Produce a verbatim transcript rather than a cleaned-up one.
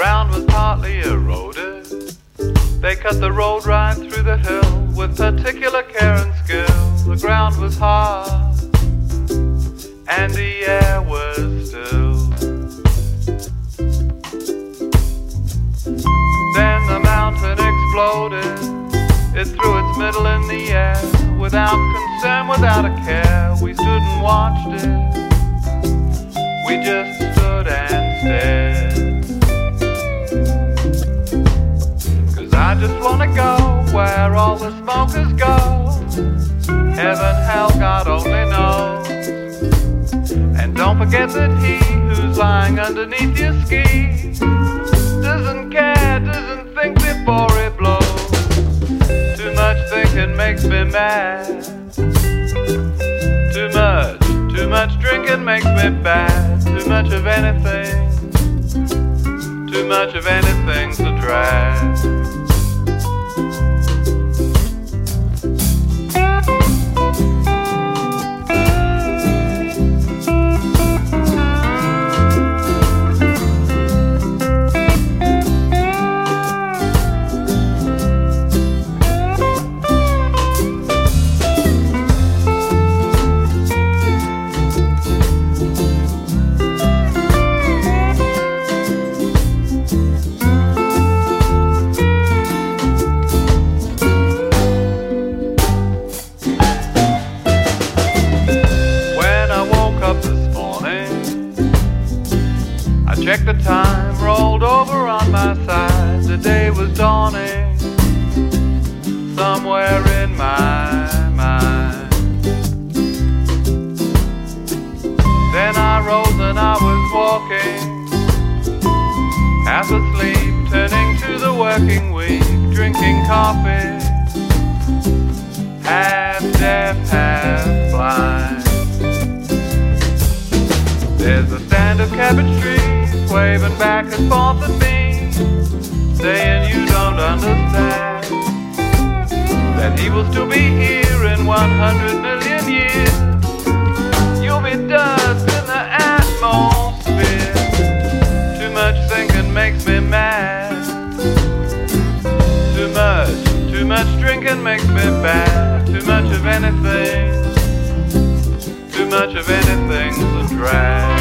ground was partly eroded. They cut the road right through the hill with particular care and skill. The ground was hard and the air was still. Then the mountain exploded. It threw its middle in the air. Without concern, without a care, we stood and watched it. We just stood and stared. Cause I just wanna go where all the smokers go. Heaven, hell, God only knows. And don't forget that he who's lying underneath your ski doesn't care, doesn't think before it blows. Too much thinking makes me mad. Too much, too much drinking makes me bad. Too much of anything, too much of anything's a drag. Checked the time, rolled over on my side. The day was dawning somewhere in my mind. Then I rose and I was walking, half asleep, turning to the working week, drinking coffee, half deaf, half blind. There's a stand of cabbage trees waving back and forth at me, saying you don't understand that he will still be here in one hundred million years. You'll be dust in the atmosphere. Too much thinking makes me mad. Too much, too much drinking makes me bad. Too much of anything, too much of anything's a drag.